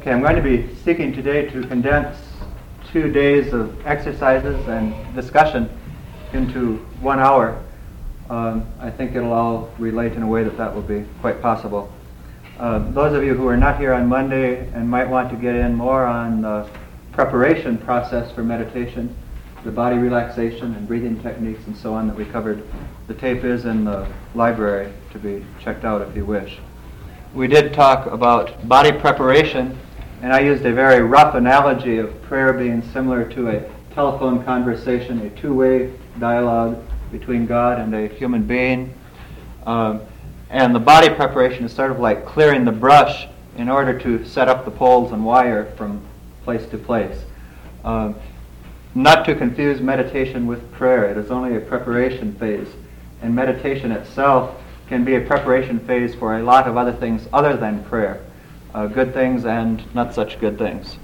Okay, I'm going to be seeking today to condense 2 days of exercises and discussion into 1 hour. I think it'll all relate in a way that will be quite possible. Those of you who are not here on Monday and might want to get in more on the preparation process for meditation, the body relaxation and breathing techniques and so on that we covered, the tape is in the library to be checked out if you wish. We did talk about body preparation, and I used a very rough analogy of prayer being similar to a telephone conversation, a two-way dialogue between God and a human being. And the body preparation is sort of like clearing the brush in order to set up the poles and wire from place to place. Not to confuse meditation with prayer. It is only a preparation phase. And meditation itself can be a preparation phase for a lot of other things other than prayer. Good things and not such good things.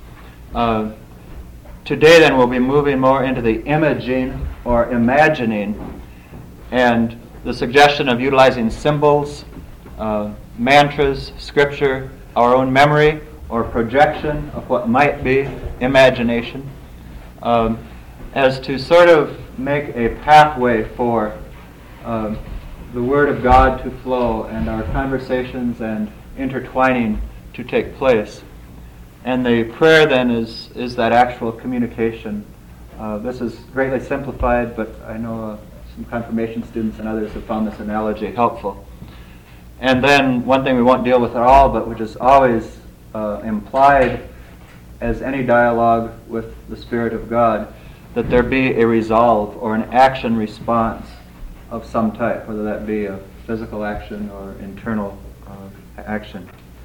Today then we'll be moving more into the imaging or imagining and the suggestion of utilizing symbols, mantras, scripture, our own memory or projection of what might be imagination as to sort of make a pathway for the Word of God to flow and our conversations and intertwining to take place. And the prayer then is that actual communication. This is greatly simplified, but I know some confirmation students and others have found this analogy helpful. And then one thing we won't deal with at all, but which is always implied as any dialogue with the Spirit of God, that there be a resolve or an action response of some type, whether that be a physical action or internal action.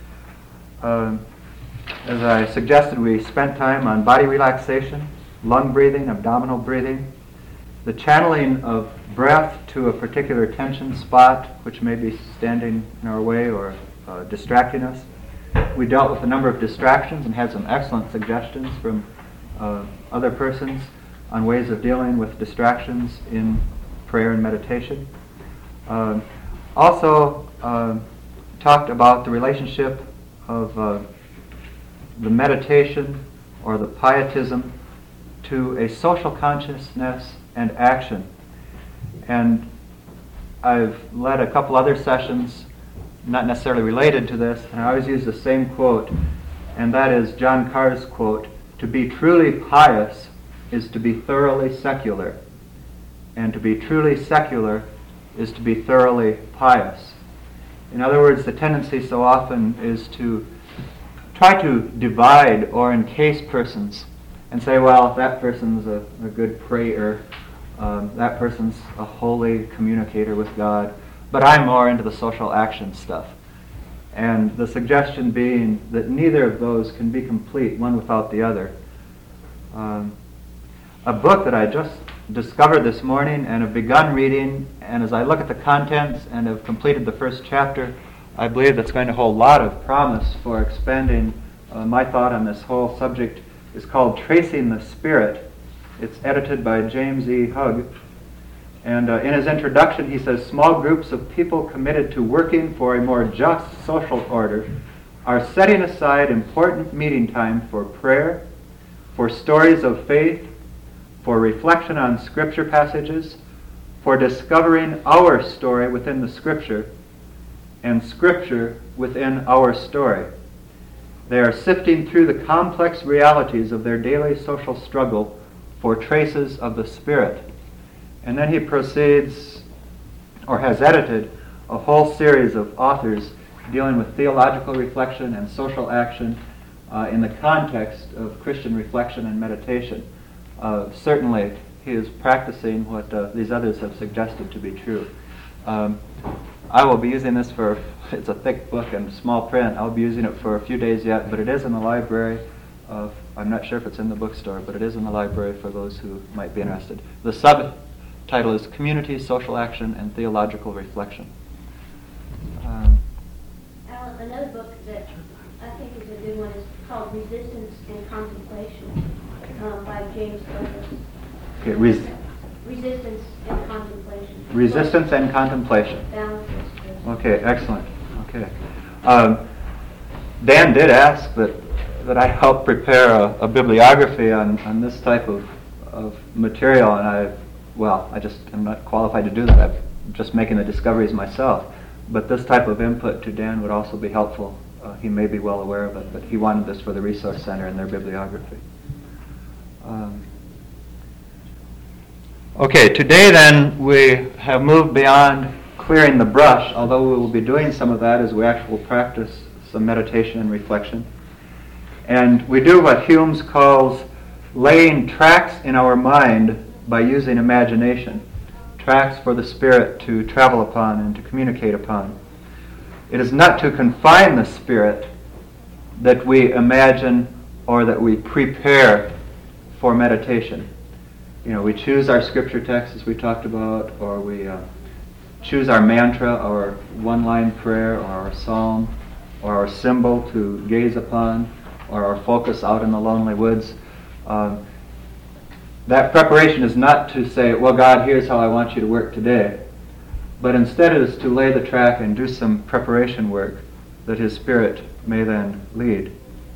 As I suggested, we spent time on body relaxation, lung breathing, abdominal breathing, the channeling of breath to a particular tension spot which may be standing in our way or distracting us. We dealt with a number of distractions and had some excellent suggestions from other persons on ways of dealing with distractions in prayer and meditation. Also talked about the relationship of the meditation or the pietism to a social consciousness and action. And I've led a couple other sessions not necessarily related to this, and I always use the same quote, and that is John Carr's quote, "To be truly pious is to be thoroughly secular, and to be truly secular is to be thoroughly pious." In other words, the tendency so often is to try to divide or encase persons and say, well, that person's a good prayer, that person's a holy communicator with God, but I'm more into the social action stuff. And the suggestion being that neither of those can be complete, one without the other. A book that I just discovered this morning and have begun reading, and as I look at the contents and have completed the first chapter, I believe that's going to hold a lot of promise for expanding my thought on this whole subject. Is called Tracing the Spirit. It's edited by James E. Hugg. And in his introduction he says, small groups of people committed to working for a more just social order are setting aside important meeting time for prayer, for stories of faith, for reflection on scripture passages, for discovering our story within the scripture, and scripture within our story. They are sifting through the complex realities of their daily social struggle for traces of the Spirit. And then he proceeds, or has edited, a whole series of authors dealing with theological reflection and social action in the context of Christian reflection and meditation. Certainly, he is practicing what these others have suggested to be true. I will be using this for, it's a thick book and small print, I'll be using it for a few days yet, but it is in the library. I'm not sure if it's in the bookstore, but it is in the library for those who might be interested. The subtitle is Community, Social Action, and Theological Reflection. Alan, another book that I think is a good one is called Resistance and Contemplation by James Douglas. Okay, Resistance and Contemplation. Resistance and Contemplation. Okay, excellent. Okay. Dan did ask that that I helped prepare a bibliography on this type of material, and I'm not qualified to do that. I'm just making the discoveries myself. But this type of input to Dan would also be helpful. He may be well aware of it, but he wanted this for the Resource Center and their bibliography. Okay, today then we have moved beyond clearing the brush, although we will be doing some of that as we actually practice some meditation and reflection. And we do what Hume calls laying tracks in our mind by using imagination, tracks for the spirit to travel upon and to communicate upon. It is not to confine the spirit that we imagine or that we prepare for meditation. We choose our scripture text, as we talked about, or we choose our mantra, our one-line prayer, or our psalm, or our symbol to gaze upon, or our focus out in the lonely woods. That preparation is not to say, well, God, here's how I want you to work today, but instead it is to lay the track and do some preparation work that His Spirit may then lead.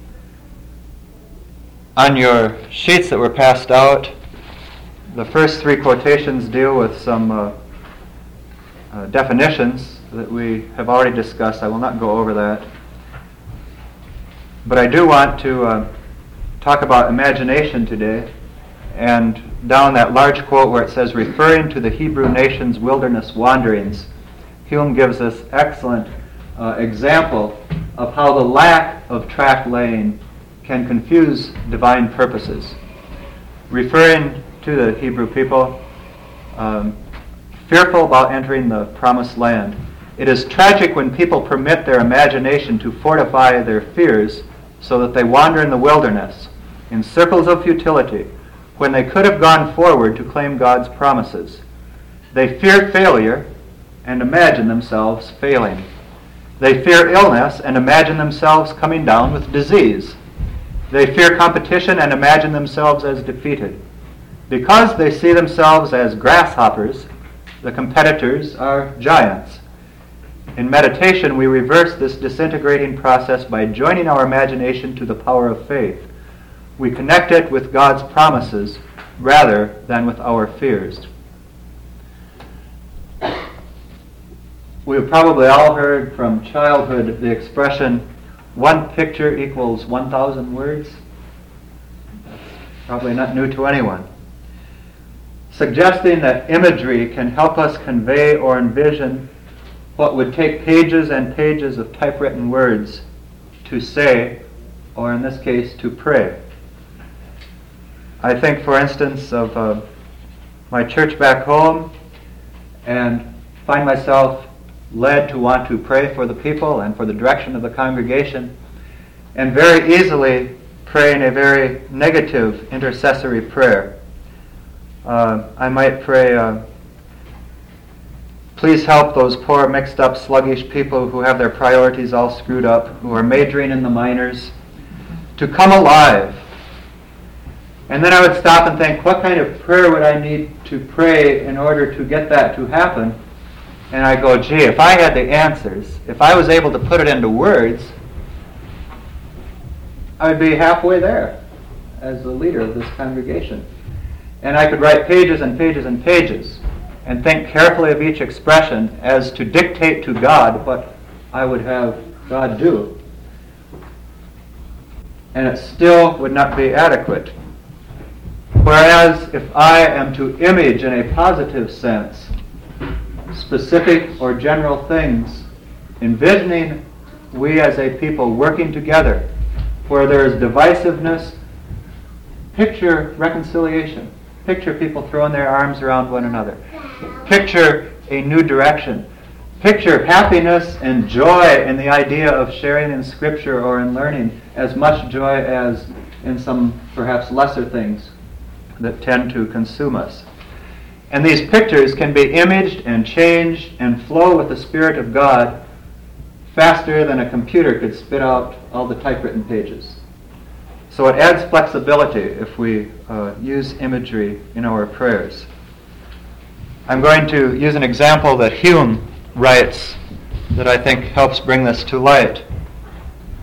On your sheets that were passed out, the first three quotations deal with some definitions that we have already discussed. I will not go over that. But I do want to talk about imagination today. And down that large quote where it says, referring to the Hebrew nation's wilderness wanderings, Hume gives us excellent example of how the lack of track laying can confuse divine purposes. Referring to the Hebrew people, fearful about entering the promised land. It is tragic when people permit their imagination to fortify their fears so that they wander in the wilderness, in circles of futility, when they could have gone forward to claim God's promises. They fear failure and imagine themselves failing. They fear illness and imagine themselves coming down with disease. They fear competition and imagine themselves as defeated. Because they see themselves as grasshoppers, the competitors are giants. In meditation, we reverse this disintegrating process by joining our imagination to the power of faith. We connect it with God's promises rather than with our fears. We've probably all heard from childhood the expression, one picture equals 1,000 words. That's probably not new to anyone. Suggesting that imagery can help us convey or envision what would take pages and pages of typewritten words to say, or in this case, to pray. I think, for instance, of my church back home and find myself led to want to pray for the people and for the direction of the congregation, and very easily praying a very negative intercessory prayer. I might pray, please help those poor, mixed up, sluggish people who have their priorities all screwed up, who are majoring in the minors, to come alive. And then I would stop and think, what kind of prayer would I need to pray in order to get that to happen? And I go, gee, if I had the answers, if I was able to put it into words, I would be halfway there as the leader of this congregation. And I could write pages and pages and pages and think carefully of each expression as to dictate to God what I would have God do. And it still would not be adequate. Whereas if I am to image in a positive sense specific or general things, envisioning we as a people working together where there is divisiveness, picture reconciliation. Picture people throwing their arms around one another. Picture a new direction. Picture happiness and joy in the idea of sharing in Scripture or in learning, as much joy as in some perhaps lesser things that tend to consume us. And these pictures can be imaged and changed and flow with the Spirit of God faster than a computer could spit out all the typewritten pages. So it adds flexibility if we use imagery in our prayers. I'm going to use an example that Hume writes that I think helps bring this to light.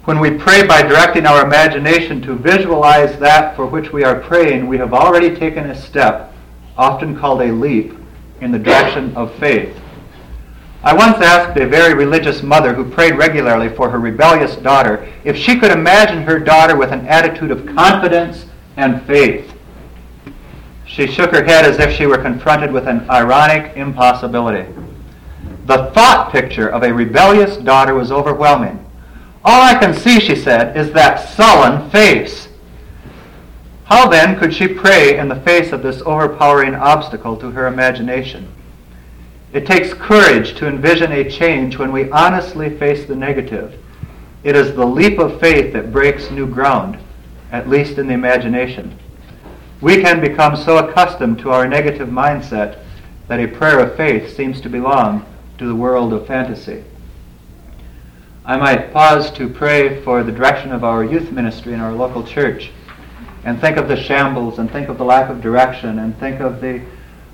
When we pray by directing our imagination to visualize that for which we are praying, we have already taken a step, often called a leap, in the direction of faith. I once asked a very religious mother who prayed regularly for her rebellious daughter if she could imagine her daughter with an attitude of confidence and faith. She shook her head as if she were confronted with an ironic impossibility. The thought picture of a rebellious daughter was overwhelming. All I can see, she said, is that sullen face. How then could she pray in the face of this overpowering obstacle to her imagination? It takes courage to envision a change when we honestly face the negative. It is the leap of faith that breaks new ground, at least in the imagination. We can become so accustomed to our negative mindset that a prayer of faith seems to belong to the world of fantasy. I might pause to pray for the direction of our youth ministry in our local church and think of the shambles and think of the lack of direction and think of the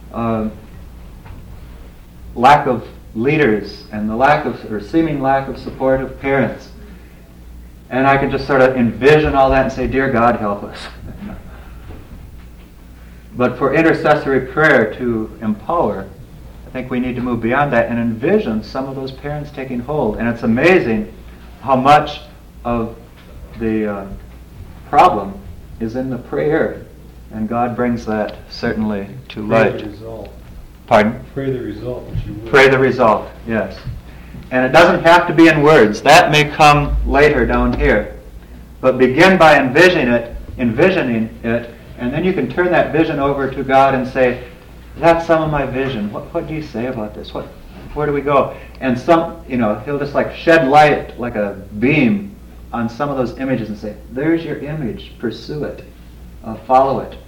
lack of leaders and the lack of, or seeming lack of support of parents. And I can just sort of envision all that and say, dear God, help us. But for intercessory prayer to empower, I think we need to move beyond that and envision some of those parents taking hold. And it's amazing how much of the problem is in the prayer. And God brings that certainly to light. Pray the result. Pardon? Pray the result. That you will. Pray the result, yes. And it doesn't have to be in words. That may come later down here. But begin by envisioning it, and then you can turn that vision over to God and say, that's some of my vision. What do you say about this? Where do we go? And he'll just like shed light like a beam on some of those images and say, there's your image. Pursue it. Follow it.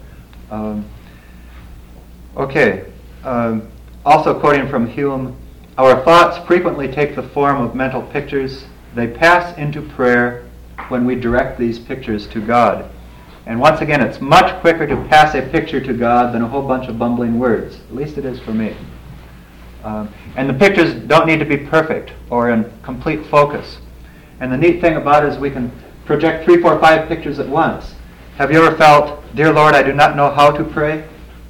Also quoting from Hume, our thoughts frequently take the form of mental pictures. They pass into prayer when we direct these pictures to God. And once again, it's much quicker to pass a picture to God than a whole bunch of bumbling words. At least it is for me. And the pictures don't need to be perfect or in complete focus. And the neat thing about it is we can project 3, 4, 5 pictures at once. Have you ever felt, dear Lord, I do not know how to pray?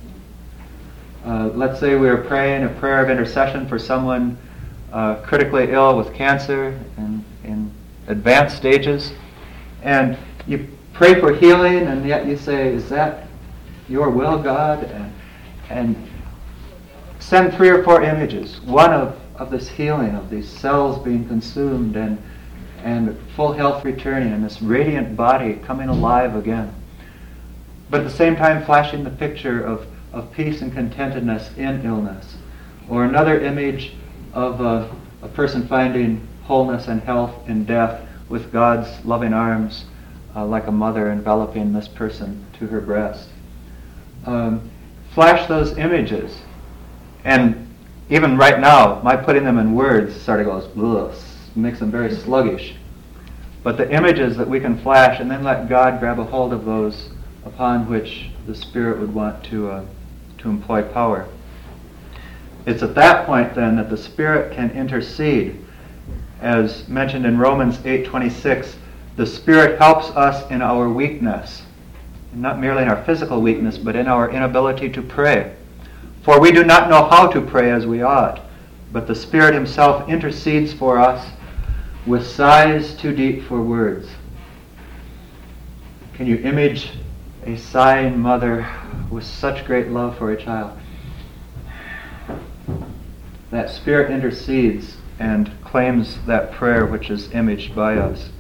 Let's say we are praying a prayer of intercession for someone critically ill with cancer and in advanced stages. And you pray for healing, and yet you say, is that your will, God? And send 3 or 4 images. One of this healing, of these cells being consumed and full health returning, and this radiant body coming alive again. But at the same time flashing the picture of peace and contentedness in illness. Or another image of a person finding wholeness and health in death with God's loving arms like a mother enveloping this person to her breast. Flash those images. And even right now, my putting them in words sort of goes, ugh, makes them very sluggish. But the images that we can flash and then let God grab a hold of those upon which the Spirit would want to employ power. It's at that point then that the Spirit can intercede. As mentioned in Romans 8:26, the Spirit helps us in our weakness, not merely in our physical weakness, but in our inability to pray. For we do not know how to pray as we ought, but the Spirit Himself intercedes for us with sighs too deep for words. Can you image a sighing mother with such great love for a child? That Spirit intercedes and claims that prayer which is imaged by us.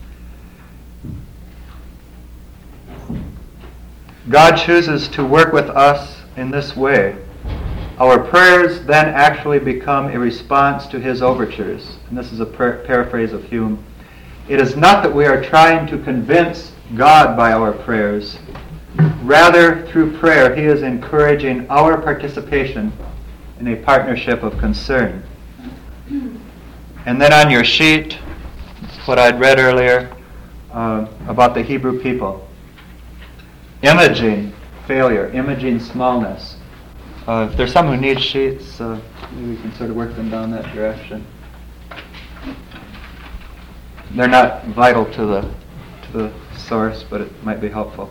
God chooses to work with us in this way. Our prayers then actually become a response to His overtures. And this is a paraphrase of Hume. It is not that we are trying to convince God by our prayers. Rather, through prayer, He is encouraging our participation in a partnership of concern. And then on your sheet, what I'd read earlier about the Hebrew people. Imaging failure, imaging smallness. If there's someone who needs sheets, maybe we can sort of work them down that direction. they're not vital to the source, but it might be helpful.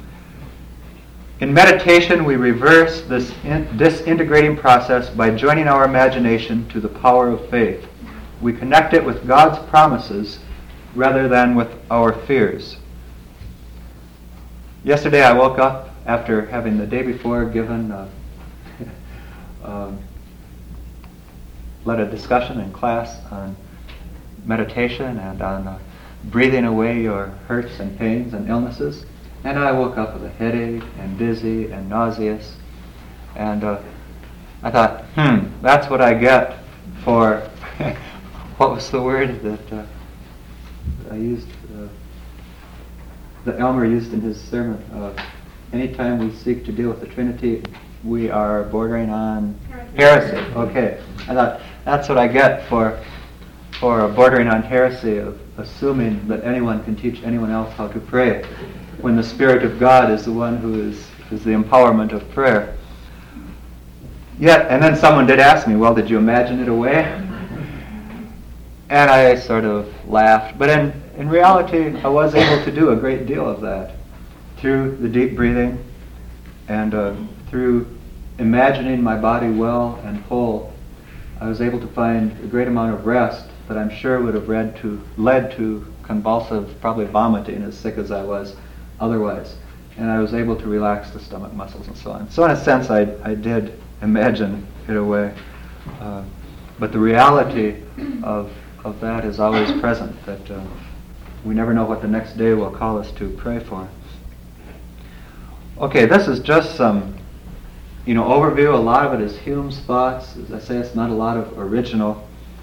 In meditation, we reverse this disintegrating process by joining our imagination to the power of faith. We connect it with God's promises rather than with our fears. Yesterday I woke up after having the day before given led a discussion in class on meditation and on breathing away your hurts and pains and illnesses. And I woke up with a headache and dizzy and nauseous. And I thought, that's what I get for, what was the word that I used, that Elmer used in his sermon? Anytime we seek to deal with the Trinity, we are bordering on heresy. Okay. I thought, that's what I get for bordering on heresy, of assuming that anyone can teach anyone else how to pray, when the Spirit of God is the one who is the empowerment of prayer. Yet, and then someone did ask me, well, did you imagine it away? And I sort of laughed. But in reality, I was able to do a great deal of that through the deep breathing and through imagining my body well and whole. I was able to find a great amount of rest that I'm sure would have led to convulsive, probably vomiting, as sick as I was otherwise. And I was able to relax the stomach muscles and so on. So in a sense, I did imagine it away. But the reality of that is always present, that we never know what the next day will call us to pray for. Okay, this is just some overview. A lot of it is Hume's thoughts. As I say, it's not a lot of original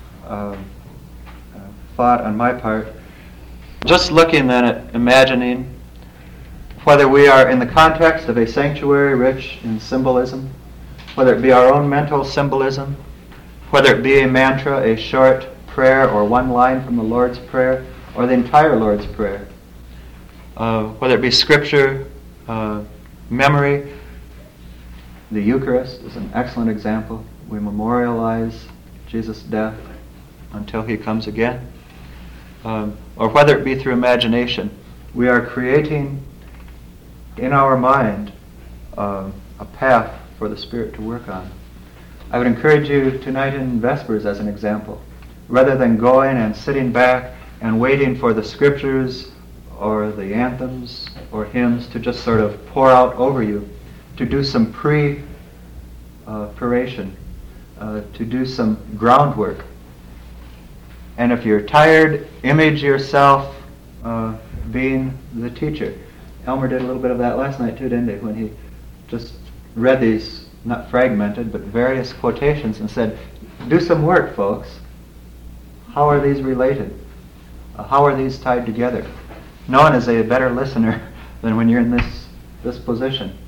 thought on my part. Just looking then at imagining, whether we are in the context of a sanctuary rich in symbolism, whether it be our own mental symbolism, whether it be a mantra, a short prayer, or one line from the Lord's Prayer, or the entire Lord's Prayer, whether it be scripture, memory. The Eucharist is an excellent example. We memorialize Jesus' death until he comes again. Or whether it be through imagination, we are creating in our mind a path for the Spirit to work on. I would encourage you tonight in Vespers as an example, rather than going and sitting back and waiting for the scriptures or the anthems or hymns to just sort of pour out over you, to do some preparation, to do some groundwork. And if you're tired, image yourself being the teacher. Elmer did a little bit of that last night too, didn't he? When he just read these, not fragmented, but various quotations and said, do some work, folks. How are these related? How are these tied together? No one is a better listener than when you're in this position.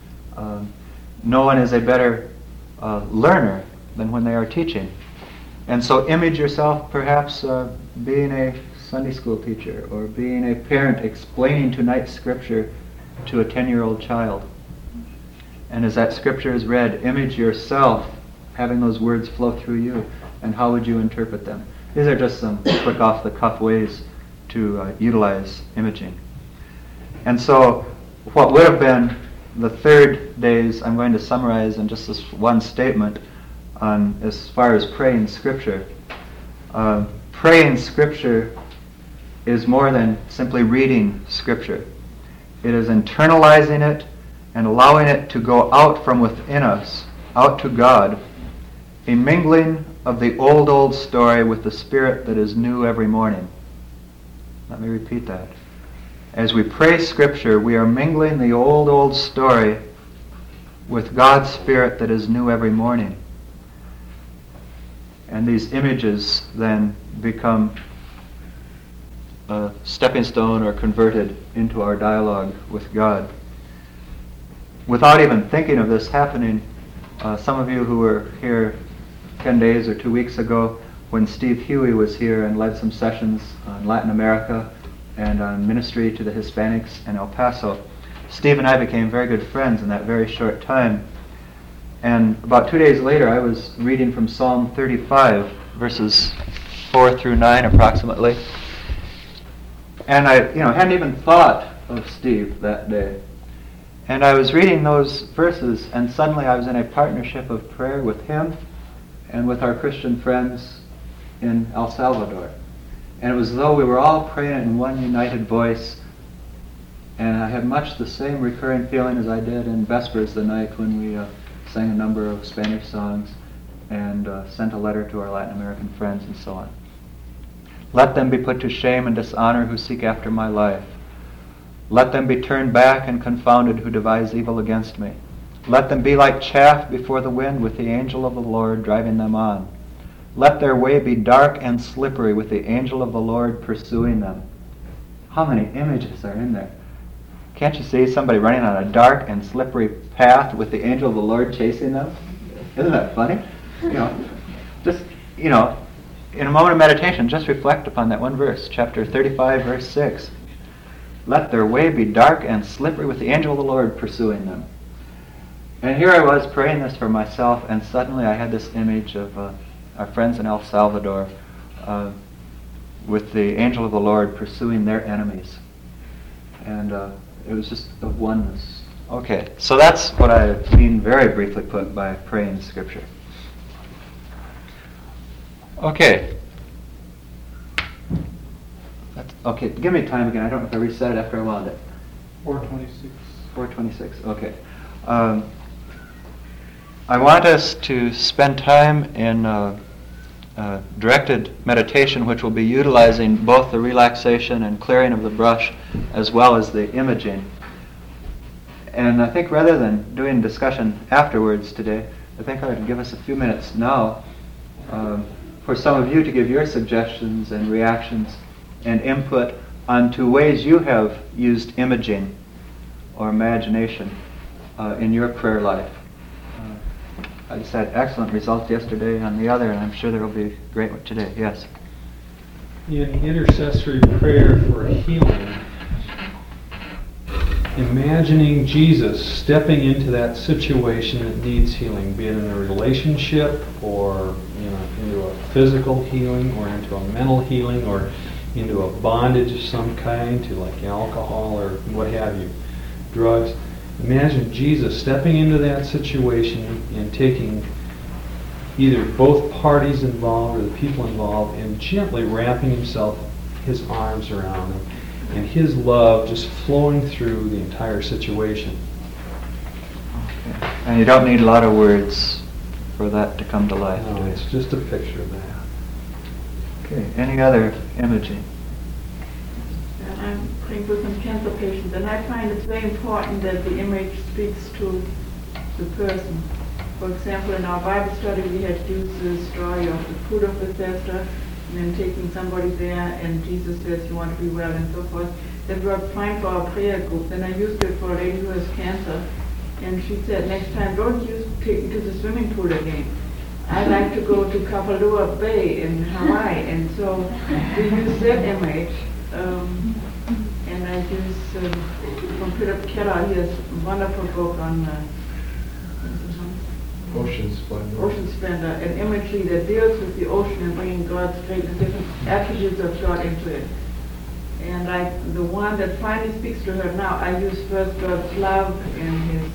No one is a better learner than when they are teaching. And so image yourself perhaps being a Sunday school teacher or being a parent explaining tonight's scripture to a 10-year-old child. And as that scripture is read, image yourself having those words flow through you, and how would you interpret them? These are just some quick off-the-cuff ways to utilize imaging. And so what would have been the third days, I'm going to summarize in just this one statement on as far as praying Scripture. Praying Scripture is more than simply reading Scripture. It is internalizing it and allowing it to go out from within us, out to God, a mingling of the old story with the Spirit that is new every morning. Let me repeat that. As we pray Scripture, we are mingling the old story with God's Spirit that is new every morning. And these images then become a stepping stone or converted into our dialogue with God. Without even thinking of this happening, some of you who were here 10 days or 2 weeks ago when Steve Huey was here and led some sessions on Latin America and on ministry to the Hispanics in El Paso, Steve and I became very good friends in that very short time. And about 2 days later, I was reading from Psalm 35, verses 4 through 9 approximately. And I, hadn't even thought of Steve that day. And I was reading those verses, and suddenly I was in a partnership of prayer with him and with our Christian friends in El Salvador. And it was as though we were all praying in one united voice. And I had much the same recurring feeling as I did in Vespers the night when we sang a number of Spanish songs and sent a letter to our Latin American friends and so on. Let them be put to shame and dishonor who seek after my life. Let them be turned back and confounded who devise evil against me. Let them be like chaff before the wind, with the angel of the Lord driving them on. Let their way be dark and slippery, with the angel of the Lord pursuing them. How many images are in there? Can't you see somebody running on a dark and slippery path with the angel of the Lord chasing them? Isn't that funny? Just, in a moment of meditation, just reflect upon that one verse, chapter 35, verse 6. Let their way be dark and slippery, with the angel of the Lord pursuing them. And here I was praying this for myself, and suddenly I had this image of our friends in El Salvador with the angel of the Lord pursuing their enemies. And it was just a oneness. Okay, so that's what I mean very briefly put by praying Scripture. Okay. Okay, give me time again. I don't know if I reset it after I wound it. 4:26. 4:26, okay. I want us to spend time in directed meditation, which will be utilizing both the relaxation and clearing of the brush as well as the imaging. And I think rather than doing discussion afterwards today, I think I would give us a few minutes now for some of you to give your suggestions and reactions and input onto ways you have used imaging or imagination in your prayer life. I just had excellent results yesterday on the other, and I'm sure there will be great one today. Yes? In intercessory prayer for healing, imagining Jesus stepping into that situation that needs healing, be it in a relationship or into a physical healing or into a mental healing or into a bondage of some kind to like alcohol or what have you, drugs. Imagine Jesus stepping into that situation and taking either both parties involved or the people involved and gently wrapping his arms around them, and his love just flowing through the entire situation. Okay. And you don't need a lot of words for that to come to life. No, it's just a picture of that. Okay, any other imaging? I'm praying for some cancer patients, and I find it's very important that the image speaks to the person. For example, in our Bible study, we had used the story of the pool of Bethesda, and then taking somebody there, and Jesus says, you want to be well, and so forth. That worked fine for our prayer group. Then I used it for a lady who has cancer, and she said, next time, don't take me to the swimming pool again. I like to go to Kapalua Bay in Hawaii, and so we use that image. And I use from Philip Keller, he has a wonderful book on Ocean Splendor. Ocean Splendor, an imagery that deals with the ocean and bringing God's greatness, different attributes of God into it. And the one that finally speaks to her now, I use first God's love and His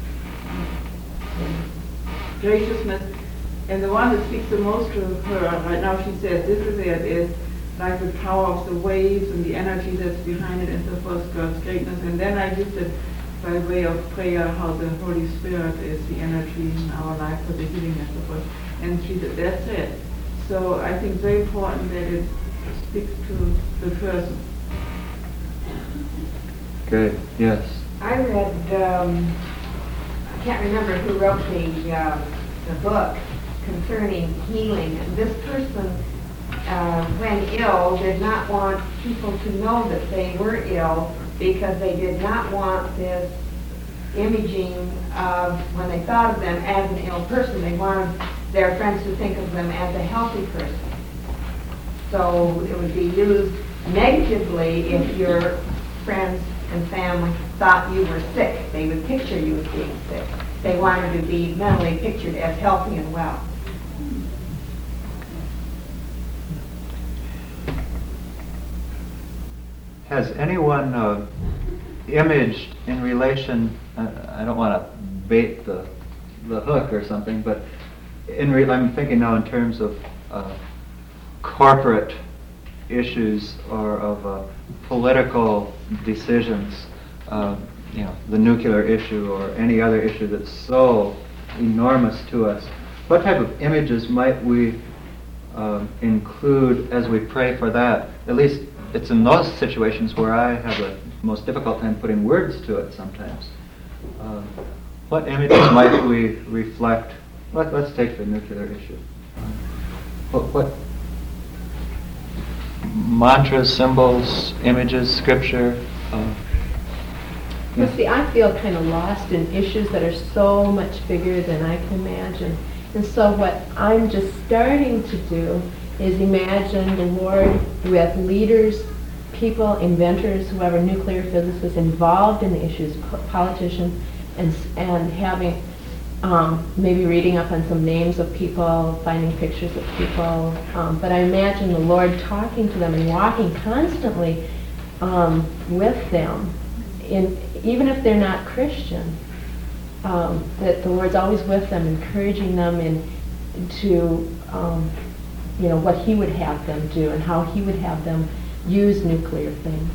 graciousness. And the one that speaks the most to her right now, she says, this is like the power of the waves and the energy that's behind it and so forth, God's greatness. And then I use it by way of prayer, how the Holy Spirit is the energy in our life for the healing and so forth. And she said, that's it. So I think it's very important that it speaks to the person. Good, yes. I read, I can't remember who wrote the book concerning healing. And this person, when ill, did not want people to know that they were ill because they did not want this imaging of, when they thought of them as an ill person, they wanted their friends to think of them as a healthy person. So it would be used negatively if your friends and family thought you were sick. They would picture you as being sick. They wanted to be mentally pictured as healthy and well. has anyone imaged in relation, I don't want to bait the hook or something, but I'm thinking now in terms of corporate issues or of political decisions, the nuclear issue or any other issue that's so enormous to us. What type of images might we include as we pray for that? At least it's in those situations where I have the most difficult time putting words to it sometimes. What images might we reflect? Let's take the nuclear issue. What mantras, symbols, images, scripture? Well, see, I feel kind of lost in issues that are so much bigger than I can imagine. And so what I'm just starting to do is imagine the Lord with leaders, people, inventors, whoever, nuclear physicists involved in the issues, politicians, and having maybe reading up on some names of people, finding pictures of people. But I imagine the Lord talking to them and walking constantly with them, even if they're not Christian. That the Lord's always with them, encouraging them into what He would have them do and how He would have them use nuclear things.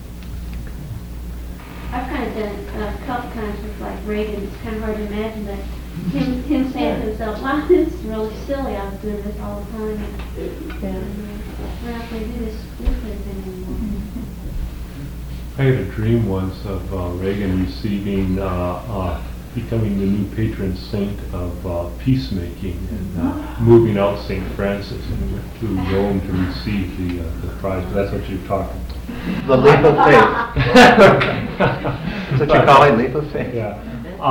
I've kind of done a couple times with like Reagan. It's kind of hard to imagine that him saying to himself, "Wow, this is really silly. I was doing this all the time. We're not going to do this nuclear thing anymore." I had a dream once of Reagan receiving, becoming the new patron saint of peacemaking and moving out St. Francis and went to Rome to receive the prize. That's what you're talking about. The leap of faith. That's what you call it, leap of faith. Yeah.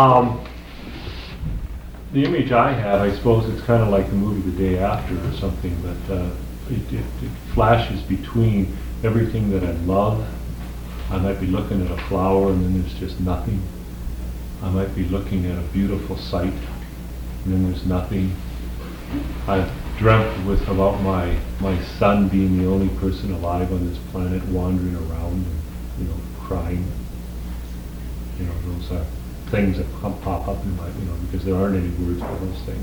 The image I have, I suppose it's kind of like the movie The Day After or something, but it flashes between everything that I love. I might be looking at a flower and then there's just nothing. I might be looking at a beautiful sight and then there's nothing. I've dreamt about my son being the only person alive on this planet, wandering around and crying. Those are things that pop up in my, because there aren't any words for those things.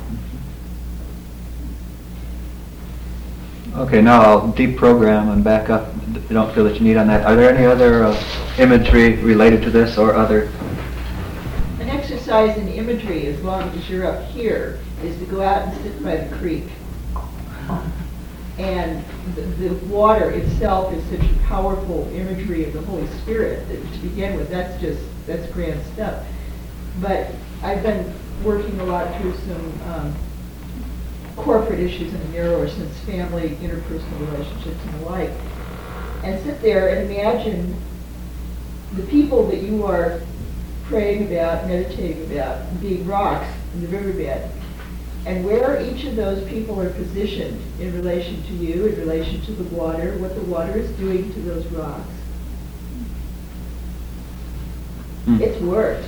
Okay, now I'll deprogram and back up. You don't feel that you need on that. Are there any other imagery related to this or other? An exercise in imagery, as long as you're up here, is to go out and sit by the creek. And the water itself is such a powerful imagery of the Holy Spirit that to begin with, that's grand stuff. But I've been working a lot through some corporate issues in a narrower sense, family, interpersonal relationships and the like, and sit there and imagine the people that you are praying about, meditating about, being rocks in the riverbed, and where each of those people are positioned in relation to you, in relation to the water, what the water is doing to those rocks. It's worked.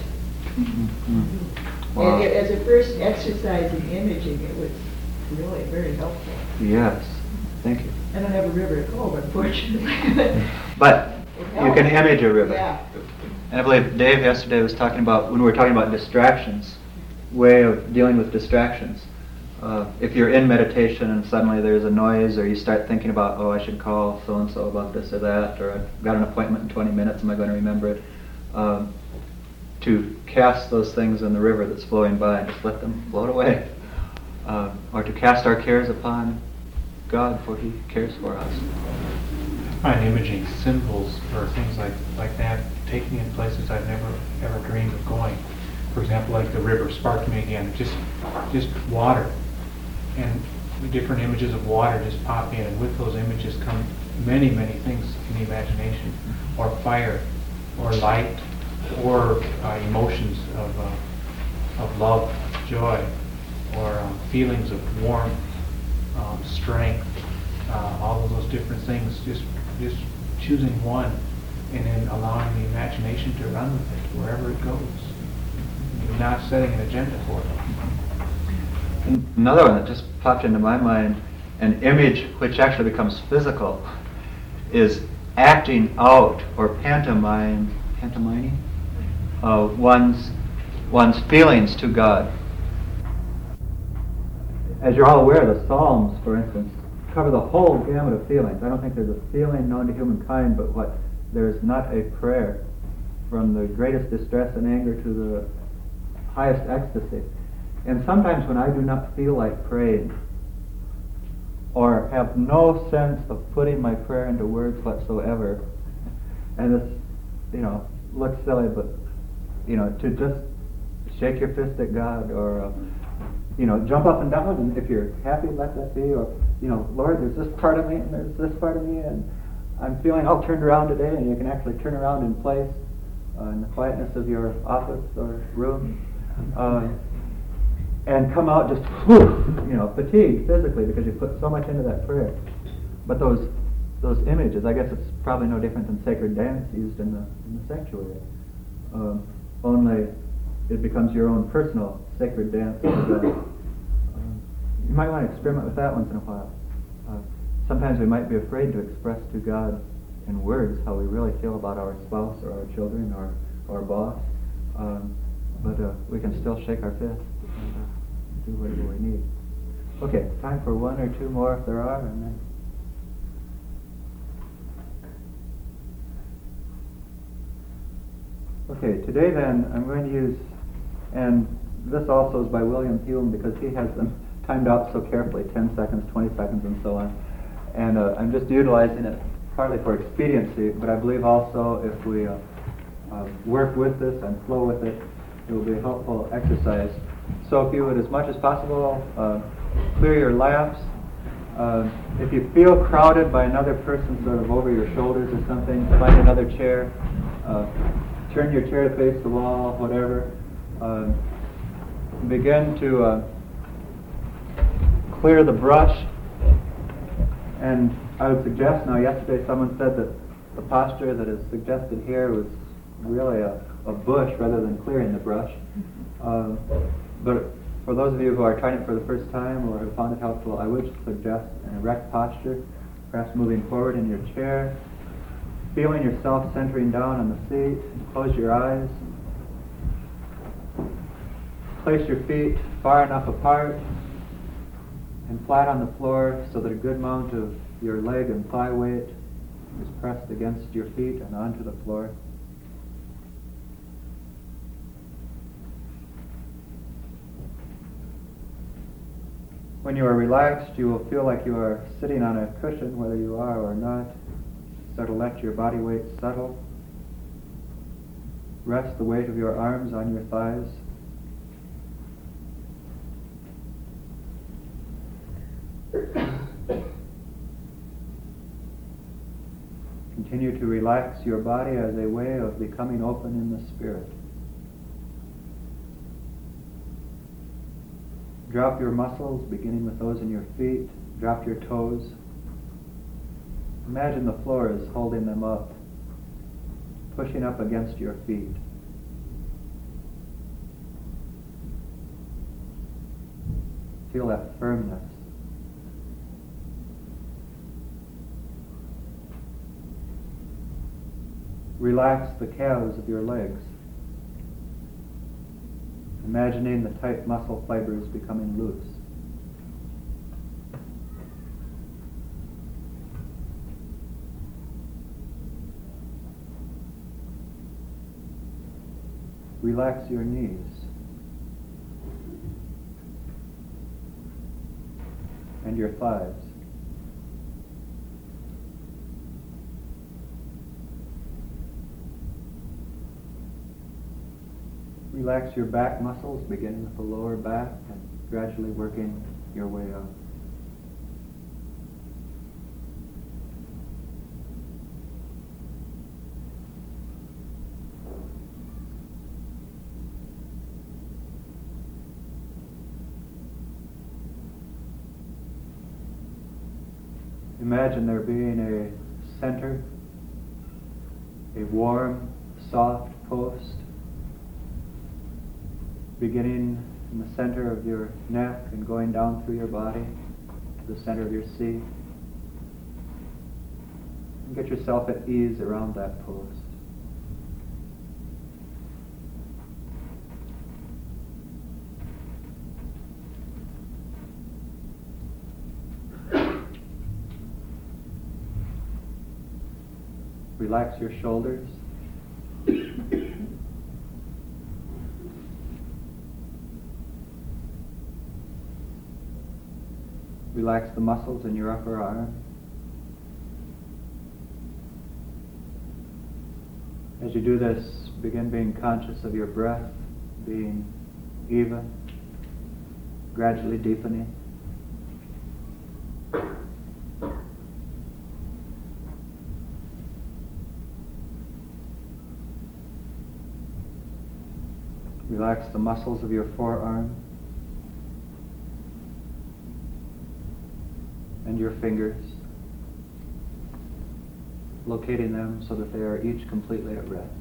Wow. And as a first exercise in imaging, it was really very helpful. Yes, thank you. I don't have a river to call, unfortunately. But you can image a river. Yeah. And I believe Dave yesterday was talking about, when we were talking about distractions, way of dealing with distractions. If you're in meditation and suddenly there's a noise, or you start thinking about, oh, I should call so-and-so about this or that, or I've got an appointment in 20 minutes, am I going to remember it? To cast those things in the river that's flowing by and just let them float away. Or to cast our cares upon God, for He cares for us. I find imaging symbols or things like that take me in places I've never ever dreamed of going. For example, like the river sparked me again, just water. And the different images of water just pop in, and with those images come many, many things in the imagination, or fire, or light, or emotions of love, joy, or feelings of warmth, strength, all of those different things, just choosing one and then allowing the imagination to run with it wherever it goes. You're not setting an agenda for it. Another one that just popped into my mind, an image which actually becomes physical, is acting out or pantomiming one's feelings to God. As you're all aware, the Psalms, for instance, cover the whole gamut of feelings. I don't think there's a feeling known to humankind but what there's not a prayer, from the greatest distress and anger to the highest ecstasy. And sometimes when I do not feel like praying, or have no sense of putting my prayer into words whatsoever, and this, looks silly, but, to just shake your fist at God, or, jump up and down, and if you're happy, let that be, or, Lord, there's this part of me, and there's this part of me, and I'm feeling all turned around today, and you can actually turn around in place in the quietness of your office or room, and come out just, fatigued physically because you put so much into that prayer. But those images, I guess it's probably no different than sacred dance used in the sanctuary. Only it becomes your own personal sacred dance. You might want to experiment with that once in a while. Sometimes we might be afraid to express to God in words how we really feel about our spouse or our children or our boss, but we can still shake our fist and do whatever we need. Okay, time for one or two more if there are, and then. Okay, today then I'm going to use, and this also is by William Hume because he has them timed out so carefully, 10 seconds, 20 seconds, and so on. And I'm just utilizing it partly for expediency, but I believe also if we work with this and flow with it, it will be a helpful exercise. So if you would, as much as possible, clear your laps. If you feel crowded by another person sort of over your shoulders or something, find another chair. Turn your chair to face the wall, whatever. Begin to clear the brush. And I would suggest, now yesterday someone said that the posture that is suggested here was really a bush rather than clearing the brush. But for those of you who are trying it for the first time or have found it helpful, I would suggest an erect posture, perhaps moving forward in your chair, feeling yourself centering down on the seat. Close your eyes. Place your feet far enough apart and flat on the floor so that a good amount of your leg and thigh weight is pressed against your feet and onto the floor. When you are relaxed, you will feel like you are sitting on a cushion, whether you are or not. Start to let your body weight settle. Rest the weight of your arms on your thighs. Continue to relax your body as a way of becoming open in the spirit. Drop your muscles, beginning with those in your feet. Drop your toes. Imagine the floor is holding them up, pushing up against your feet. Feel that firmness. Relax the calves of your legs, imagining the tight muscle fibers becoming loose. Relax your knees. And your thighs. Relax your back muscles, beginning with the lower back and gradually working your way up. Imagine there being a center, a warm, soft post, beginning in the center of your neck and going down through your body to the center of your seat. Get yourself at ease around that post. Relax your shoulders. Relax the muscles in your upper arm. As you do this, begin being conscious of your breath, being even, gradually deepening. Relax the muscles of your forearm and your fingers, locating them so that they are each completely at rest.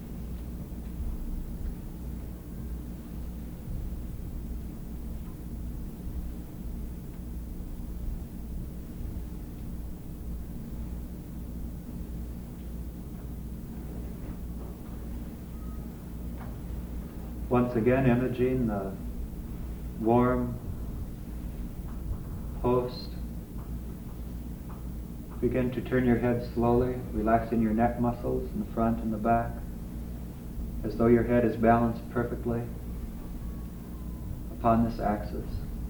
Once again, imaging the warm host. Begin to turn your head slowly, relaxing your neck muscles in the front and the back, as though your head is balanced perfectly upon this axis.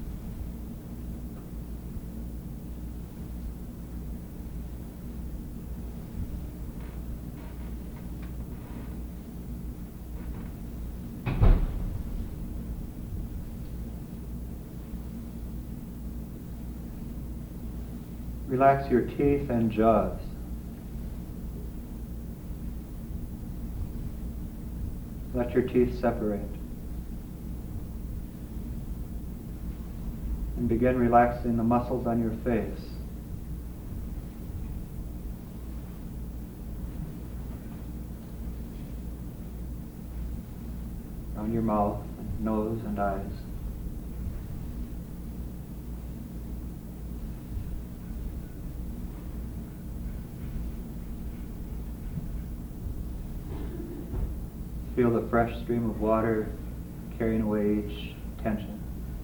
Relax your teeth and jaws. Let your teeth separate. And begin relaxing the muscles on your face. Around your mouth, and nose, and eyes. Feel the fresh stream of water carrying away each tension.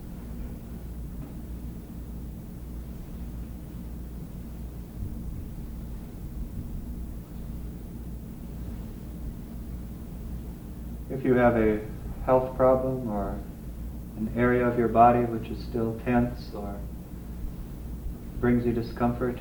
If you have a health problem or an area of your body which is still tense or brings you discomfort,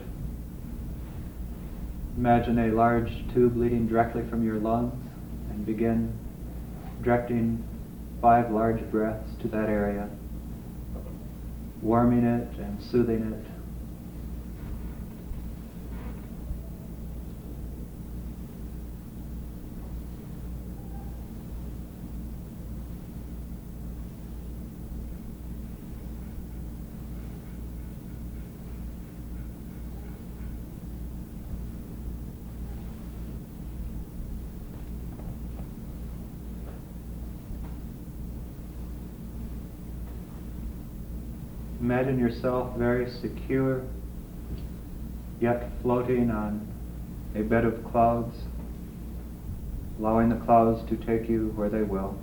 imagine a large tube leading directly from your lungs and begin directing 5 large breaths to that area, warming it and soothing it. Imagine yourself very secure, yet floating on a bed of clouds, allowing the clouds to take you where they will.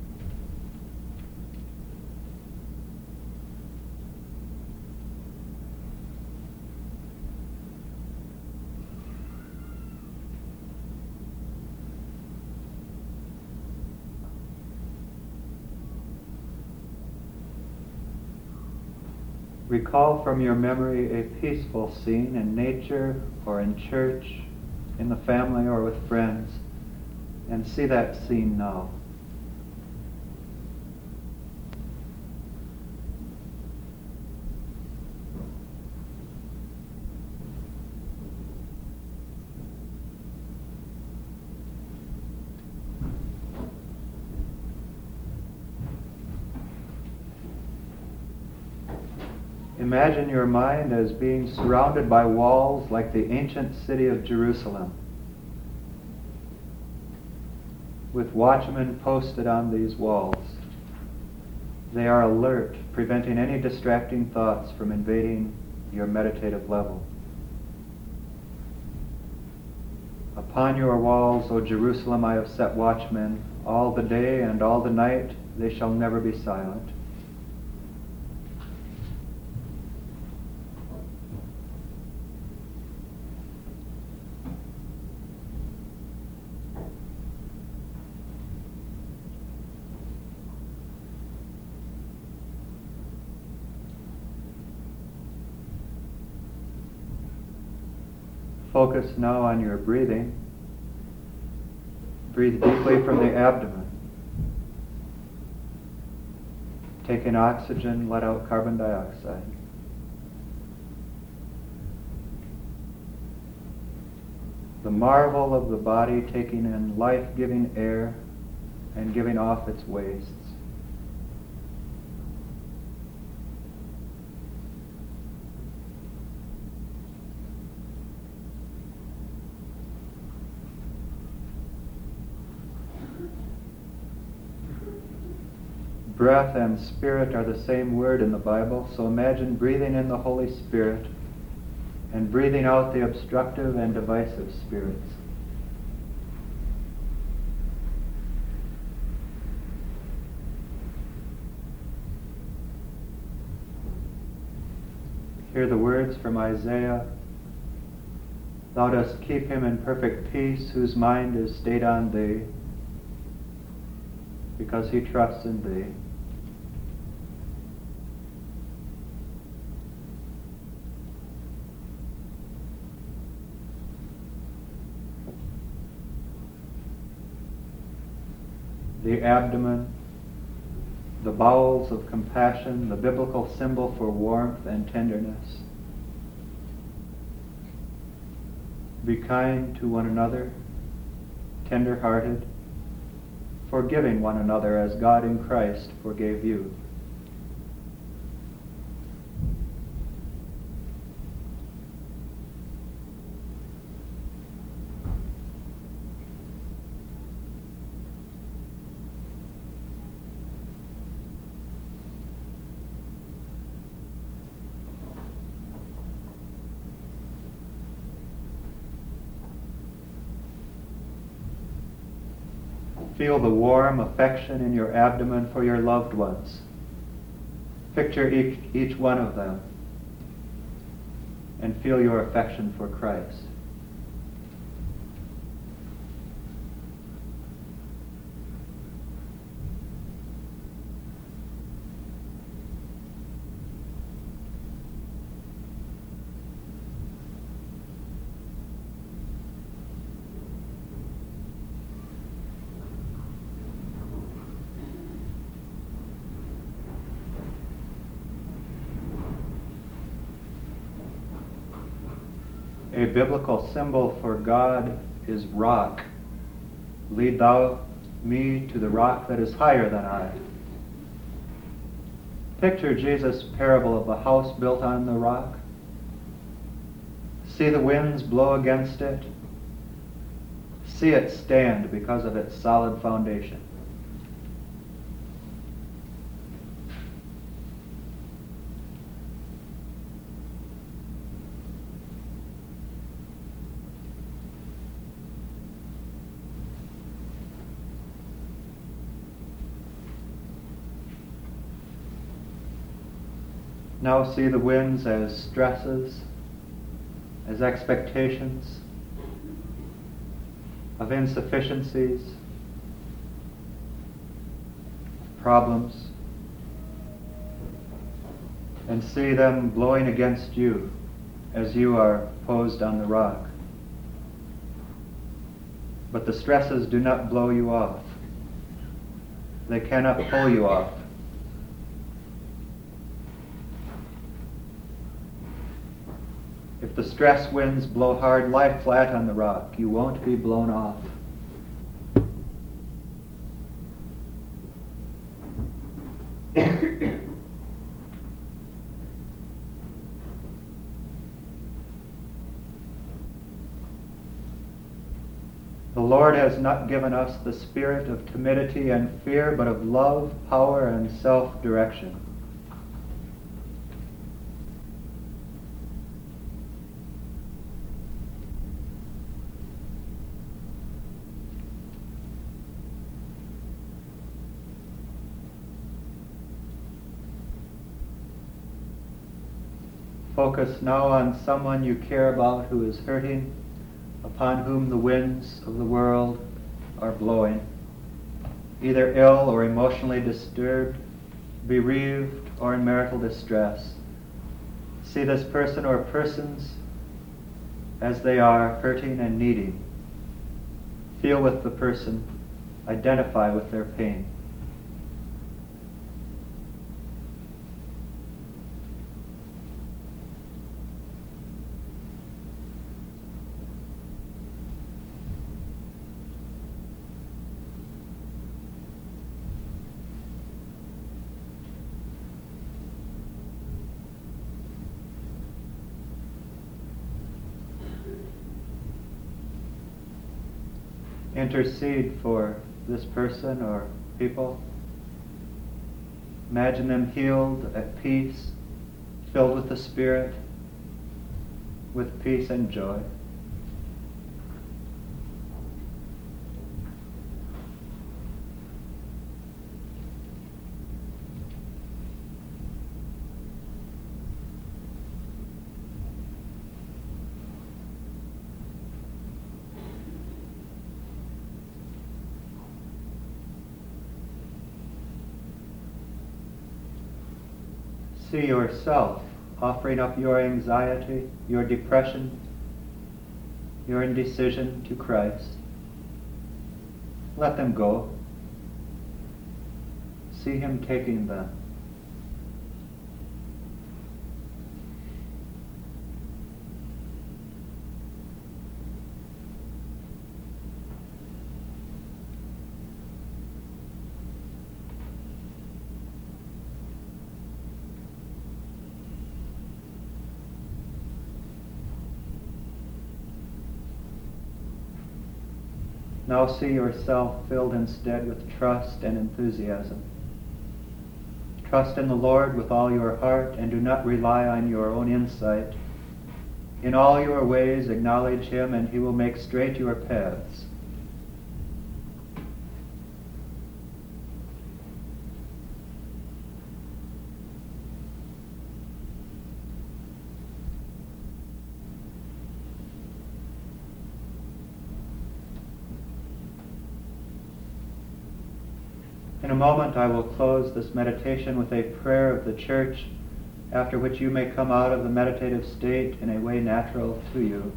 Recall from your memory a peaceful scene in nature or in church, in the family or with friends, and see that scene now. Imagine your mind as being surrounded by walls like the ancient city of Jerusalem, with watchmen posted on these walls. They are alert, preventing any distracting thoughts from invading your meditative level. Upon your walls, O Jerusalem, I have set watchmen. All the day and all the night they shall never be silent. Focus now on your breathing. Breathe deeply from the abdomen. Take in oxygen, let out carbon dioxide. The marvel of the body taking in life-giving air and giving off its wastes. Breath and spirit are the same word in the Bible, so imagine breathing in the Holy Spirit and breathing out the obstructive and divisive spirits. Hear the words from Isaiah. Thou dost keep him in perfect peace, whose mind is stayed on thee, because he trusts in thee. The abdomen, the bowels of compassion, the biblical symbol for warmth and tenderness. Be kind to one another, tender-hearted, forgiving one another as God in Christ forgave you. Feel the warm affection in your abdomen for your loved ones. Picture each one of them and feel your affection for Christ. A biblical symbol for God is rock. Lead thou me to the rock that is higher than I. Picture Jesus' parable of a house built on the rock. See the winds blow against it. See it stand because of its solid foundation. Now see the winds as stresses, as expectations of insufficiencies, problems, and see them blowing against you as you are posed on the rock. But the stresses do not blow you off. They cannot pull you off. If the stress winds blow hard, lie flat on the rock. You won't be blown off. The Lord has not given us the spirit of timidity and fear, but of love, power, and self-direction. Focus now on someone you care about who is hurting, upon whom the winds of the world are blowing, either ill or emotionally disturbed, bereaved or in marital distress. See this person or persons as they are, hurting and needing. Feel with the person, identify with their pain. Intercede for this person or people. Imagine them healed, at peace, filled with the Spirit, with peace and joy. See yourself offering up your anxiety, your depression, your indecision to Christ. Let them go. See Him taking them. Now see yourself filled instead with trust and enthusiasm. Trust in the Lord with all your heart and do not rely on your own insight. In all your ways acknowledge Him and He will make straight your paths. In a moment I will close this meditation with a prayer of the Church, after which you may come out of the meditative state in a way natural to you.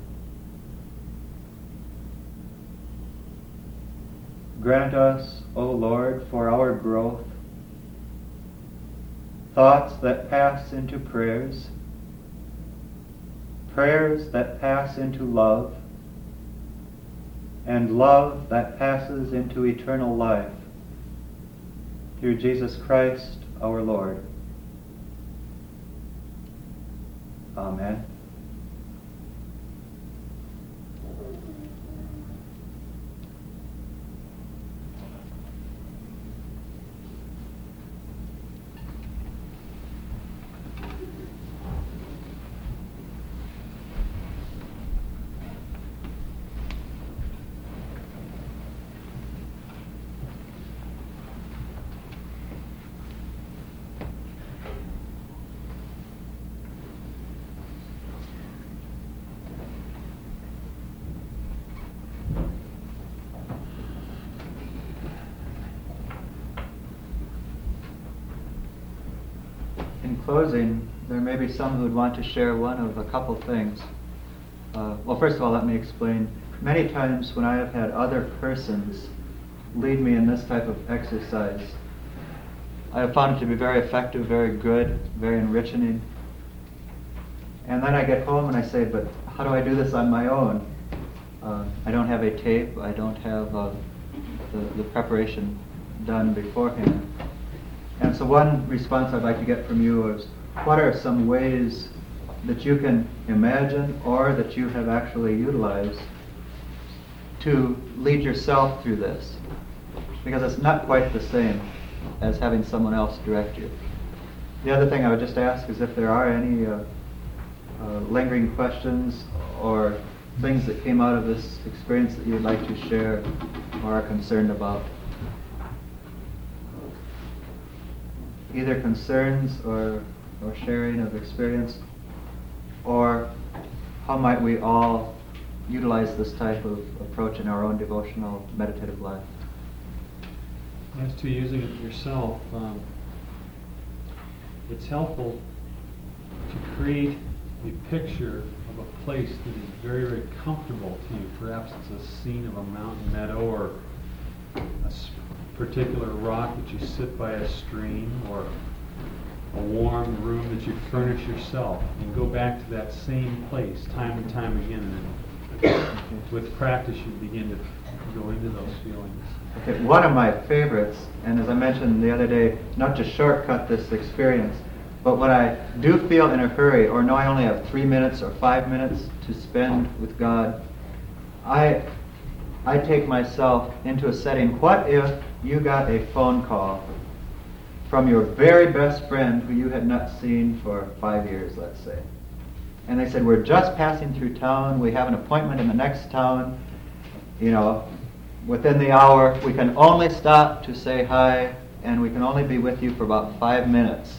Grant us, O Lord, for our growth, thoughts that pass into prayers, prayers that pass into love, and love that passes into eternal life. Through Jesus Christ, our Lord. Amen. In closing, there may be some who would want to share one of a couple things. Well, first of all, let me explain. Many times when I have had other persons lead me in this type of exercise, I have found it to be very effective, very good, very enriching. And then I get home and I say, but how do I do this on my own? I don't have a tape, I don't have the preparation done beforehand. And so one response I'd like to get from you is, what are some ways that you can imagine or that you have actually utilized to lead yourself through this? Because it's not quite the same as having someone else direct you. The other thing I would just ask is if there are any lingering questions or things that came out of this experience that you'd like to share or are concerned about. Either concerns or sharing of experience. Or how might we all utilize this type of approach in our own devotional, meditative life? As to using it yourself, it's helpful to create a picture of a place that is very, very comfortable to you. Perhaps it's a scene of a mountain meadow or particular rock that you sit by a stream, or a warm room that you furnish yourself, and go back to that same place time and time again. And with practice, you begin to go into those feelings. Okay, one of my favorites, and as I mentioned the other day, not to shortcut this experience, but when I do feel in a hurry or know I only have 3 minutes or 5 minutes to spend with God, I take myself into a setting. What if you got a phone call from your very best friend who you had not seen for 5 years, let's say? And they said, we're just passing through town, we have an appointment in the next town, within the hour, we can only stop to say hi, and we can only be with you for about 5 minutes.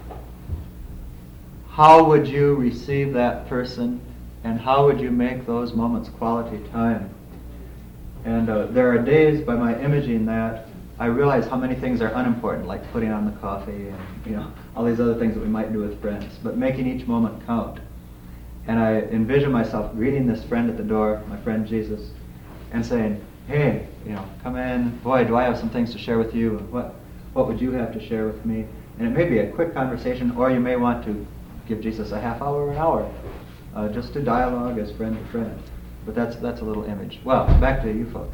How would you receive that person, and how would you make those moments quality time? And there are days by my imaging that I realize how many things are unimportant, like putting on the coffee and all these other things that we might do with friends, but making each moment count. And I envision myself greeting this friend at the door, my friend Jesus, and saying, hey, come in. Boy, do I have some things to share with you. What would you have to share with me? And it may be a quick conversation, or you may want to give Jesus a half hour or an hour, just to dialogue as friend to friend. But that's a little image. Well, back to you folks.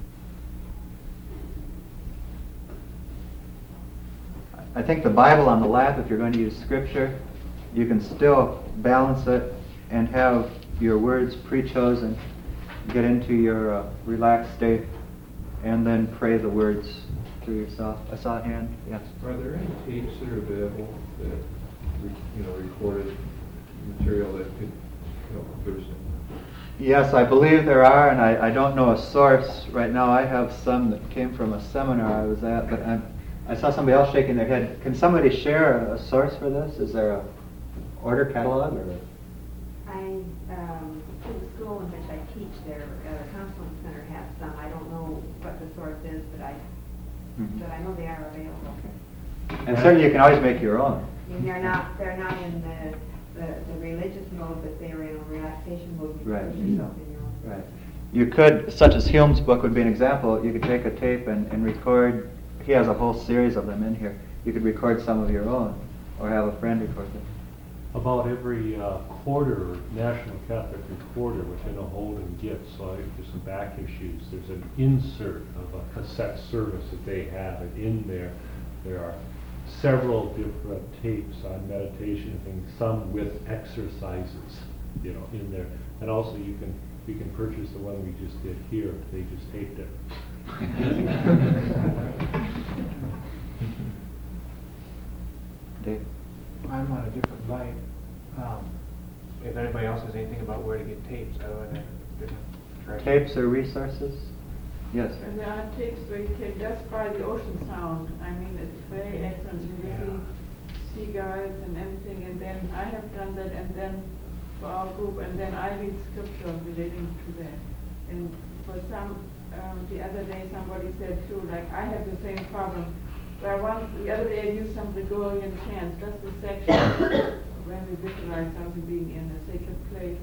I think the Bible on the lap, if you're going to use Scripture, you can still balance it and have your words pre-chosen, get into your relaxed state, and then pray the words through yourself. I saw a hand. Yes. Are there any tapes that are available that recorded material that could help a person? Yes, I believe there are, and I don't know a source right now. I have some that came from a seminar I was at, but I saw somebody else shaking their head. Can somebody share a source for this? Is there a order catalog or? To the school in which I teach there, the counseling center has some. I don't know what the source is, but I know they are available. And certainly you can always make your own. And they're not in the religious mode, but they're in a relaxation mode. You Right. put yourself in your own. Right. You could, such as Hume's book would be an example, you could take a tape and record. He has a whole series of them in here. You could record some of your own, or have a friend record them. About every quarter, National Catholic Recorder, which I know Holden gets, so there's some back issues. There's an insert of a cassette service that they have, and in there are several different tapes on meditation things, some with exercises, in there. And also you can purchase the one we just did here. They just taped it. Dave? I'm on a different light. If anybody else has anything about where to get tapes, otherwise I didn't try. Tapes or resources? Yes. And there are tapes where you can just buy the ocean sound. I mean, it's very excellent. You can see seagulls and everything. And then I have done that, and then for our group, and then I read scripture relating to that. And for some, the other day somebody said too, like I have the same problem. But the other day I used some Gregorian chants, just a section when we visualize something being in a sacred place.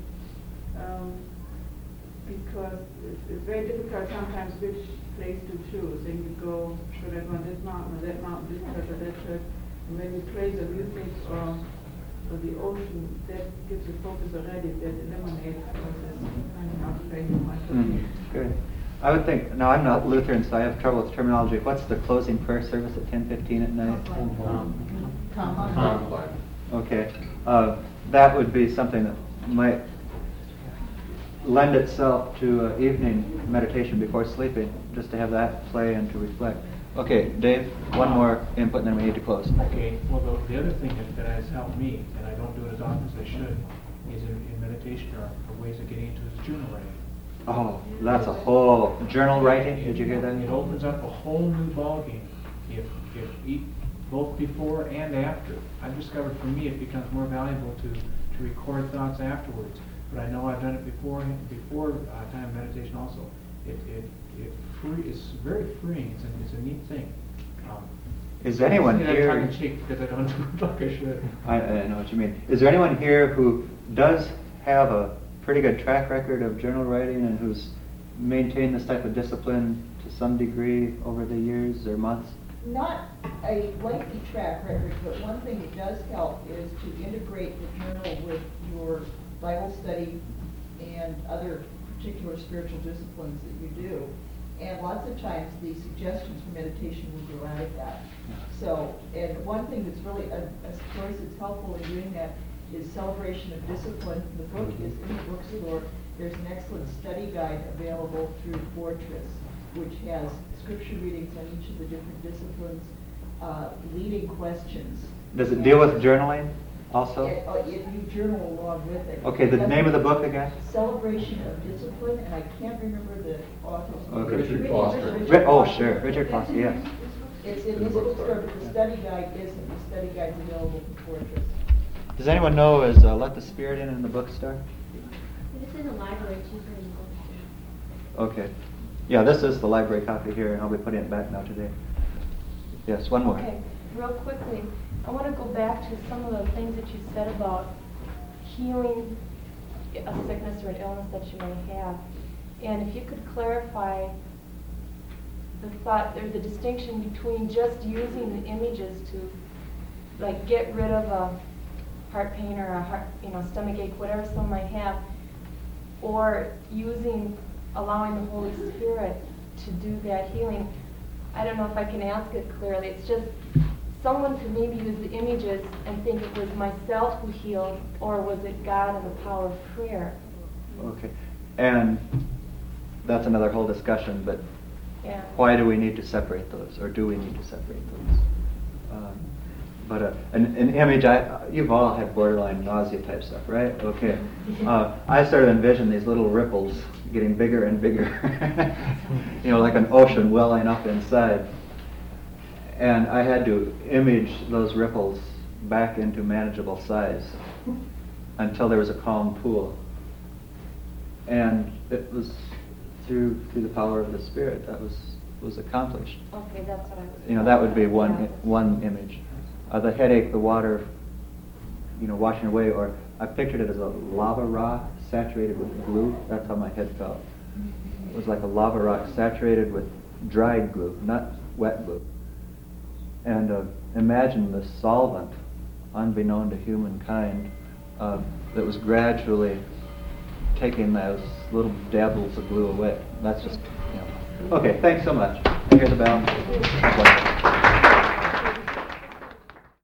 Because it's very difficult sometimes which place to choose. And you go, should I go on this mountain or that mountain, this church or that church? And when you play the music or the ocean, that gives you focus already, that eliminates this kind of faith in myself. Good. I would think, now I'm not Lutheran, so I have trouble with terminology. What's the closing prayer service at 10:15 at night? Okay. That would be something that might lend itself to evening meditation before sleeping, just to have that play and to reflect. Okay, Dave, one more input and then we need to close. Okay, well, the other thing that has helped me, and I don't do it as often as I should, is in meditation are ways of getting into his journal writing. Oh, that's a whole journal writing. Did you hear that? It opens up a whole new ballgame. Both before and after. I've discovered for me it becomes more valuable to to record thoughts afterwards. But I know I've done it before time of meditation also. It's very freeing. It's a neat thing. Is anyone I say that here? tongue in cheek because I don't do it like I should. I know what you mean. Is there anyone here who does have a pretty good track record of journal writing and who's maintained this type of discipline to some degree over the years or months? Not a lengthy track record, but one thing that does help is to integrate the journal with your Bible study and other particular spiritual disciplines that you do. And lots of times the suggestions for meditation will go out of that. So, and one thing that's really, of course, it's helpful in doing that is Celebration of Discipline. The book is in the bookstore. There's an excellent study guide available through Fortress, which has scripture readings on each of the different disciplines, leading questions. Does it deal with journaling also? You journal along with it. Okay, the name of the book again? Celebration of Discipline, and I can't remember the author's name. Okay. Richard Foster. Oh, sure, Richard Foster, yes. It's in this bookstore, but the study guide isn't. The study guide's available from Fortress. Does anyone know, is Let the Spirit In the bookstore? It's in the library too, for the bookstore. Okay. Yeah, this is the library copy here, and I'll be putting it back now today. Yes, one more. Okay, real quickly, I want to go back to some of the things that you said about healing a sickness or an illness that you may have. And if you could clarify the thought, there's a distinction between just using the images to, like, get rid of a heart pain or a heart, stomach ache, whatever someone might have, or allowing the Holy Spirit to do that healing. I don't know if I can ask it clearly. It's just someone could maybe use the images and think it was myself who healed, or was it God and the power of prayer? Okay. And that's another whole discussion, but Yeah. why do we need to separate those, or do we need to separate those? But an image, you've all had borderline nausea type stuff, right? Okay. I started to envision these little ripples getting bigger and bigger, like an ocean welling up inside. And I had to image those ripples back into manageable size until there was a calm pool. And it was through the power of the Spirit that was accomplished. Okay, that's what I was. That would be one image. The headache, the water, washing away, or I pictured it as a lava rock saturated with glue. That's how my head felt. It was like a lava rock saturated with dried glue, not wet glue. And imagine the solvent, unbeknown to humankind, that was gradually taking those little dabbles of glue away. That's just, Okay, thanks so much. I hear the bell.